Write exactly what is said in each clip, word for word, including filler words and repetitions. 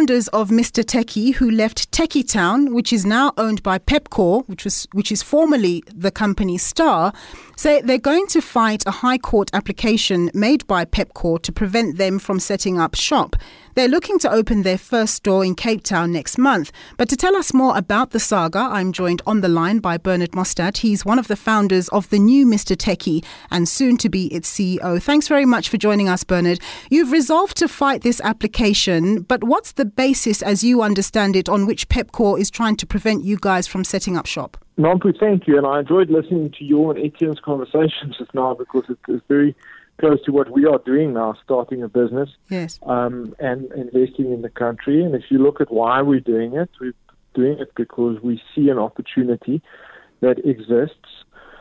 founders of Mister Techie, who left Techie Town, which is now owned by Pepkor, which was which is formerly the company Star, say they're going to fight a High Court application made by Pepkor to prevent them from setting up shop. They're looking to open their first store in Cape Town next month. But to tell us more about the saga, I'm joined on the line by Bernard Mostert. He's one of the founders of the new Mister Techie and soon to be its C E O. Thanks very much for joining us, Bernard. You've resolved to fight this application, but what's the basis, as you understand it, on which Pepkor is trying to prevent you guys from setting up shop? Nampu, thank you. And I enjoyed listening to your and Etienne's conversations just now because it is very close to what we are doing now, starting a business yes. um, and investing in the country. And if you look at why we're doing it, we're doing it because we see an opportunity that exists.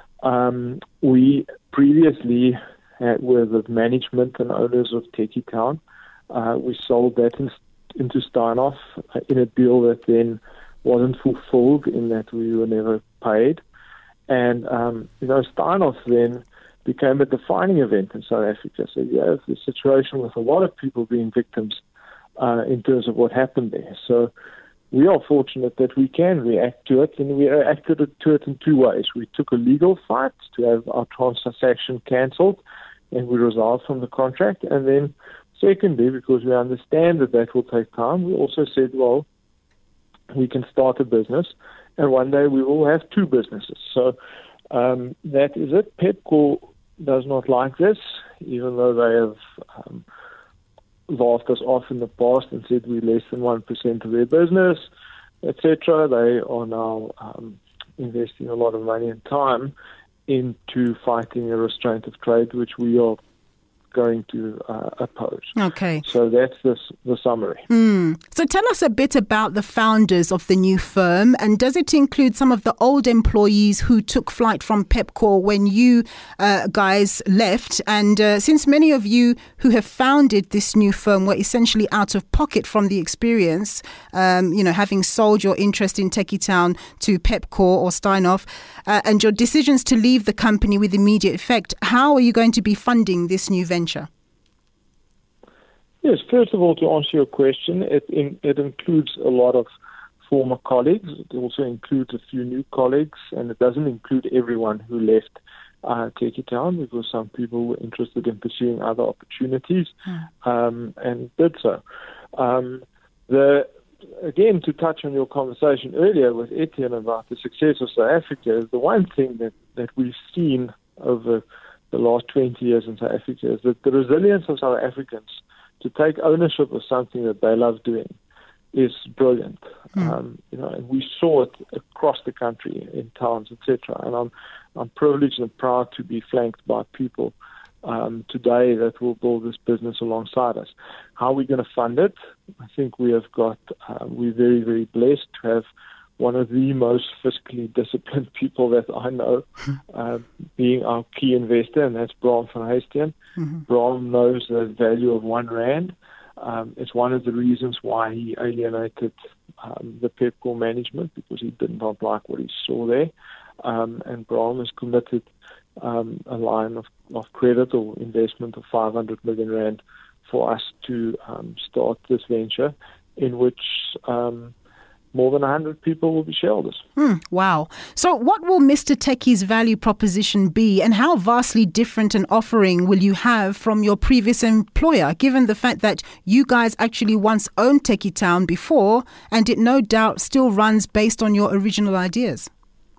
Um, we previously had, were the management and owners of Techie Town. Uh, we sold that in, into Steinhoff in a deal that then wasn't fulfilled in that we were never paid. And, um, you know, Steinhoff then became a defining event in South Africa. So you have the situation with a lot of people being victims uh, in terms of what happened there. So we are fortunate that we can react to it, and we reacted to it in two ways. We took a legal fight to have our transaction cancelled, and we resolved from the contract. And then secondly, because we understand that that will take time, we also said, well, we can start a business, and one day we will have two businesses. So um, that is it. Pepkor does not like this, even though they have um, laughed us off in the past and said we're less than one percent of their business, et cetera. They are now um, investing a lot of money and time into fighting a restraint of trade, which we are going to uh, oppose. Okay. So that's the, the summary. Mm. So tell us a bit about the founders of the new firm, and does it include some of the old employees who took flight from Pepkor when you uh, guys left? And uh, since many of you who have founded this new firm were essentially out of pocket from the experience, um, you know, having sold your interest in Techie Town to Pepkor or Steinhoff, uh, and your decisions to leave the company with immediate effect, how are you going to be funding this new venture? Yes, first of all, to answer your question, it in, it includes a lot of former colleagues. It also includes a few new colleagues, and it doesn't include everyone who left uh, Techie Town because some people were interested in pursuing other opportunities mm. um, and did so. Um, the Again, to touch on your conversation earlier with Etienne about the success of South Africa, is the one thing that, that we've seen over the last twenty years in South Africa is that the resilience of South Africans to take ownership of something that they love doing is brilliant. Mm. Um, you know, and we saw it across the country in towns, et cetera. And I'm I'm privileged and proud to be flanked by people um, today that will build this business alongside us. How are we going to fund it? I think we have got. Uh, we're very very blessed to have one of the most fiscally disciplined people that I know, uh, being our key investor, and that's Bram van Heesteen. Mm-hmm. Bram knows the value of one rand. Um, it's one of the reasons why he alienated um, the Pepkor management, because he did not like what he saw there. Um, and Bram has committed um, a line of, of credit or investment of five hundred million rand for us to um, start this venture, in which um, more than one hundred people will be shareholders. Hmm, wow. So what will Mister Techie's value proposition be, and how vastly different an offering will you have from your previous employer, given the fact that you guys actually once owned Techie Town before, and it no doubt still runs based on your original ideas?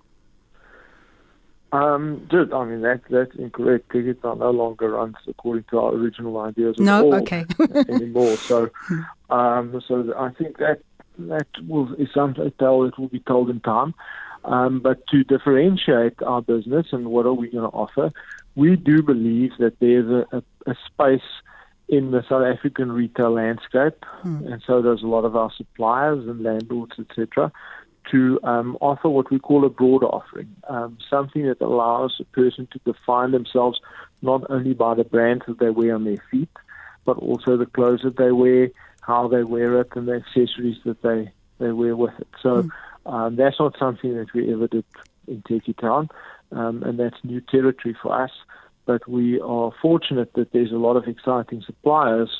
Um, dude, I mean, that, that's incorrect. Techie Town no longer runs according to our original ideas at no? all Okay. anymore. So, um, so I think that That will, is something a tale that will be told in time. Um, but to differentiate our business and what are we going to offer, we do believe that there's a, a, a space in the South African retail landscape, hmm. and so does a lot of our suppliers and landlords, et cetera, to um, offer what we call a broader offering, um, something that allows a person to define themselves not only by the brands that they wear on their feet, but also the clothes that they wear, how they wear it, and the accessories that they, they wear with it. So mm. um, that's not something that we ever did in Techie Town, um, and that's new territory for us. But we are fortunate that there's a lot of exciting suppliers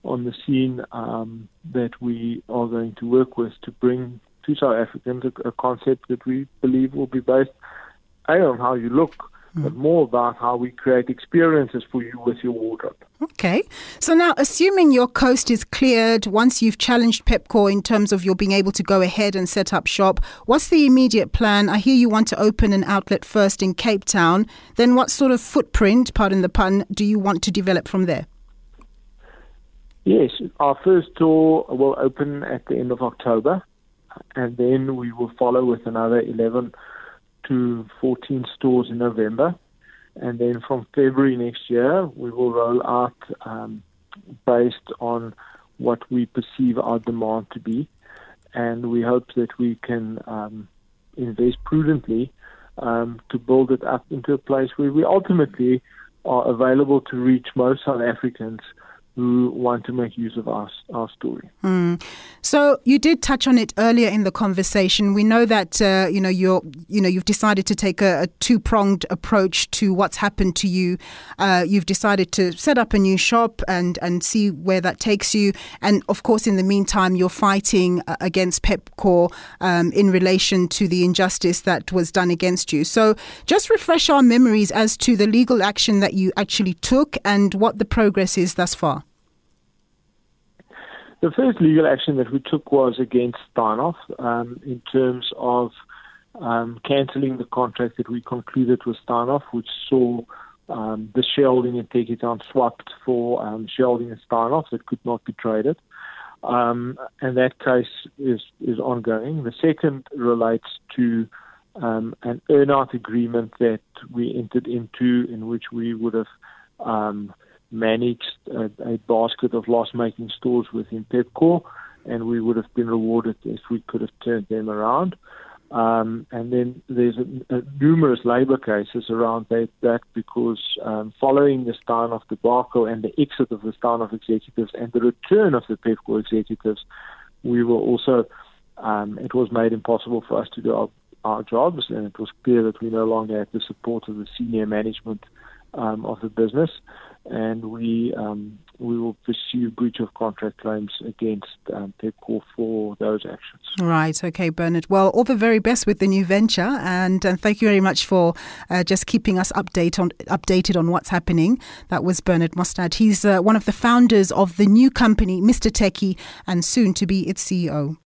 on the scene um, that we are going to work with to bring to South Africans a, a concept that we believe will be based, A, on how you look, mm. but more about how we create experiences for you with your wardrobe. Okay. So now, assuming your coast is cleared, once you've challenged Pepkor in terms of your being able to go ahead and set up shop, what's the immediate plan? I hear you want to open an outlet first in Cape Town. Then what sort of footprint, pardon the pun, do you want to develop from there? Yes, our first store will open at the end of October, and then we will follow with another eleven to fourteen stores in November. And then from February next year, we will roll out um, based on what we perceive our demand to be. And we hope that we can um, invest prudently um, to build it up into a place where we ultimately are available to reach most South Africans who want to make use of our, our story. Mm. So you did touch on it earlier in the conversation. We know that uh, you know you're you know you've decided to take a, a two-pronged approach to what's happened to you. Uh, you've decided to set up a new shop and and see where that takes you. And of course, in the meantime, you're fighting uh, against Pepkor um, in relation to the injustice that was done against you. So just refresh our memories as to the legal action that you actually took and what the progress is thus far. The first legal action that we took was against Steinhoff um, in terms of um, cancelling the contract that we concluded with Steinhoff, which saw um, the shareholding in Tekkie swapped for um, shareholding in Steinhoff that could not be traded. Um, and that case is, is ongoing. The second relates to um, an earn-out agreement that we entered into in which we would have um, managed a, a basket of loss-making stores within Pepkor, and we would have been rewarded if we could have turned them around. Um, and then there's a, a numerous labour cases around that, that because um, following the Steinhoff debacle and the exit of the Steinhoff executives and the return of the Pepkor executives, we were also, um, it was made impossible for us to do our, our jobs, and it was clear that we no longer had the support of the senior management um, of the business. And we um, we will pursue breach of contract claims against um, Pepkor for those actions. Right. Okay, Bernard. Well, all the very best with the new venture, and, and thank you very much for uh, just keeping us update on updated on what's happening. That was Bernard Mostad. He's uh, one of the founders of the new company, Mister Tekkie, and soon to be its C E O.